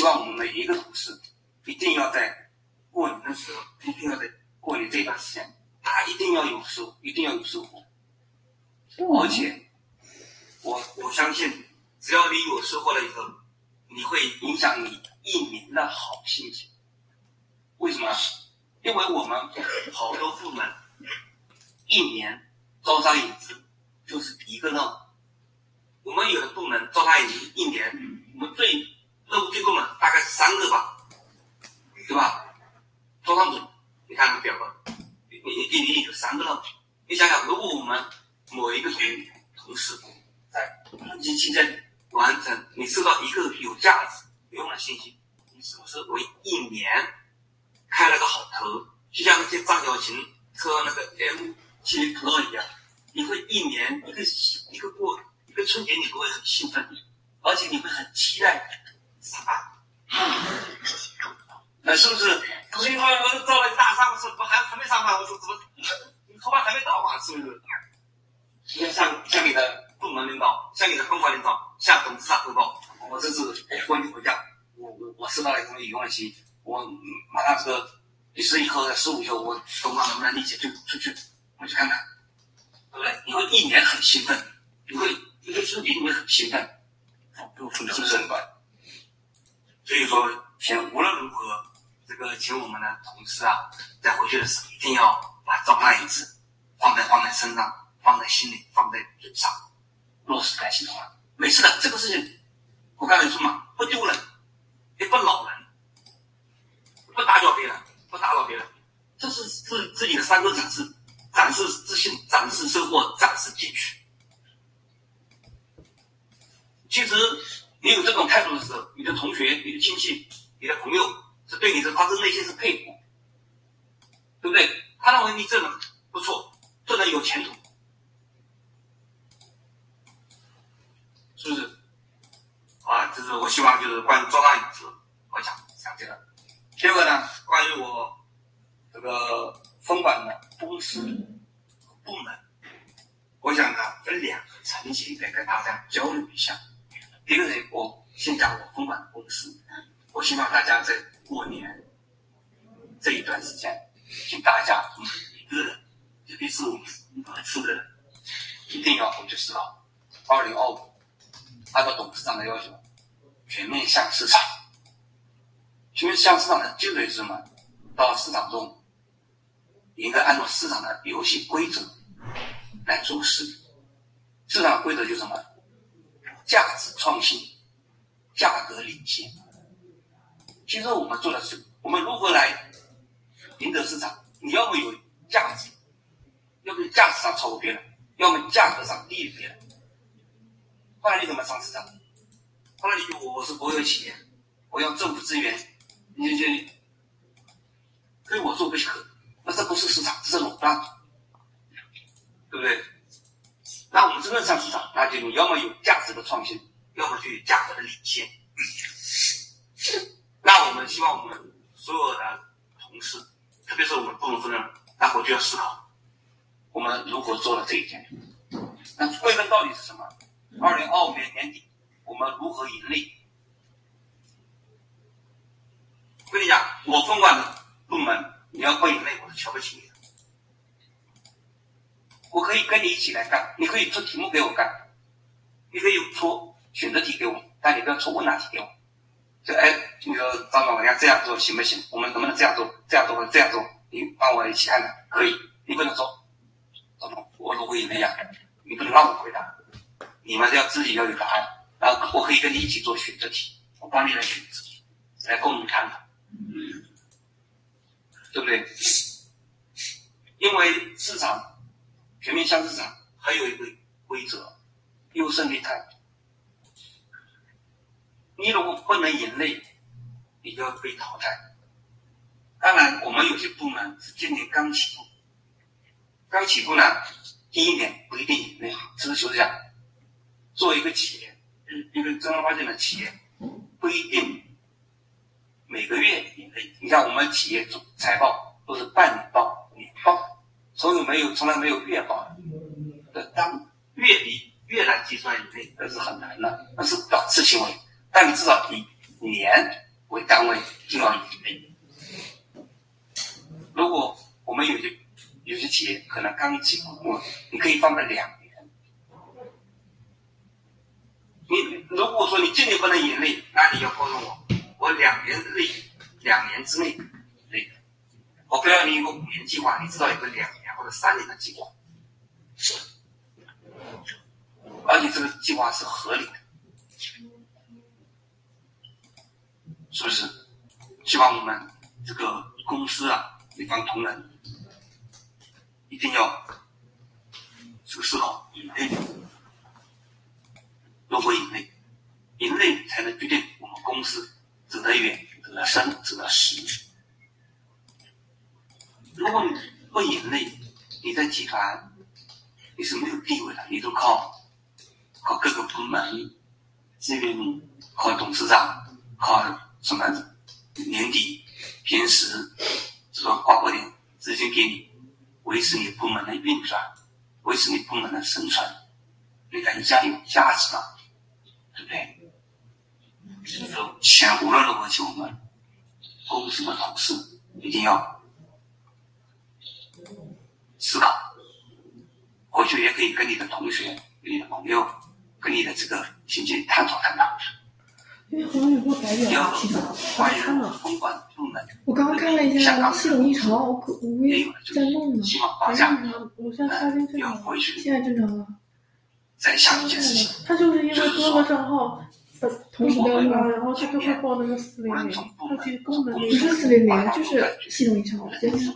望我们每一个同事一定要在过年的时候，一定要在过年这一段时间，他一定要有收获。而且我相信，只要你有收获了以后，你会影响你一年的好心情。为什么？因为我们好多部门一年招商引资就是一个任务。我们有的部门招商引资一年，我们任务最多的大概是3个吧，对吧？招商组，你看那个表格，你一年有3个任务。你想想，如果我们某一个同事在春节期间完成，你收到一个有价值有用的信息，你是不是为一年开了个好头？就像那些张小琴车那个 M7 Pro 一样，你会一年一个春节，你都会很兴奋，而且你会很期待上班。那是不是？同学我招了一个大三，我说我还没上班，我说怎么你头发还没到嘛？是不是？向你的部门领导，向你的分管领导，向董事长汇报。我这次过年回家，我收到了一封有用的信息，我马上这个11后的15后，我董事长能不能一起出去，我去看看，对不对？你会一年很兴奋，你会一个春节你会很兴奋，是不是？所以说，无论如何，这个请我们的同事啊，在回去的时候一定要把招商引资放在身上，放在心里，放在嘴上，落实在行动上。每次的这个事情，我刚才说嘛，不丢人，也不恼人，不打搅别人，这是自己的3个展示自信，展示收获，展示进取。其实你有这种态度的时候，你的同学、你的亲戚、你的朋友是对你是发自内心是佩服，对不对？他认为你这人不错，这人有前途，是不是？这是我希望就是关于招商引资，我讲这个。第二个呢，关于我这个分管的公司部门，我想呢分2个层级来跟大家交流一下。第一个人，我先讲我分管的公司，我希望大家在过年这一段时间，请大家每个人，特别是我们4个人，一定要回去思考2025按照董事长的要求，全面向市场。全面向市场的精髓是什么？到市场中应该按照市场的游戏规则来做事。市场规则就是什么？价值创新，价格领先。其实我们做的是，我们如何来赢得市场？你要么有价值，要么价值上超过别人，要么价格上低于别人。后来你怎么上市场？后来我是国有企业，我用政府资源，你非我做不可，那这不是市场，这是垄断，对不对？那我们真正上市场，那就你要么有价值的创新，要么就有价格的领先。那我们希望我们所有的同事，特别是我们部门负责人，那回去要思考，我们如何做了这一件。那归根到底是什么？2025年年底，我们如何盈利？我跟你讲，我分管的部门，你要不盈利，我是瞧不起你的。我可以跟你一起来干，你可以出题目给我干，你可以出选择题给我，但你不要出问答题给我。你说张总，你要这样做行不行？我们能不能这样做？这样做或者这样做？你帮我一起看看，可以。你不能说，张总，我如何盈利啊？你不能让我回答，你们要自己要有答案。然后我可以跟你一起做选择题，我帮你来选择，来共同探讨，对不对？因为市场全面向市场还有一个规则，优胜劣汰。你如果不能盈利，你就要被淘汰。当然，我们有些部门是今年刚起步呢，第一年不一定盈利。实事求是讲，作为一个企业，一个正儿八经的企业，不一定每个月盈利。你像我们企业财报都是半年报、年报，从来没有月报的。当月来计算盈利，那是很难的，那是短视行为。但你至少你年为单位就要盈利。如果我们有些企业可能刚起步，你可以放个2年。你如果说你今年不能盈利，那你要告诉我2年之内对，我不要你有个5年计划，你至少有个2年或者3年的计划，而且这个计划是合理的，是不是？希望我们这个公司啊，一帮同仁一定要思考盈利。如果盈利才能决定我们公司走得远、走得深、走得实。如果你不盈利，你在集团你是没有地位的，你都靠各个部门这边，靠董事长，靠什么年底平时这个划拨点资金给你，维持你部门的运转，维持你部门的生存，你看你这样有价值吗？对不对？钱无论如何，我们公司的同事一定要思考，回去也可以跟你的同学、跟你的朋友、跟你的这个亲戚探讨。 因为好像有个白表提到，我看了，我刚刚看了一下系统异常，我也在弄呢，没正常，我现在刷新正常了，现在正常了。他就是因为多个账号同时标上，然后他就会报那个400，他其实功能不是400，就是系统异常。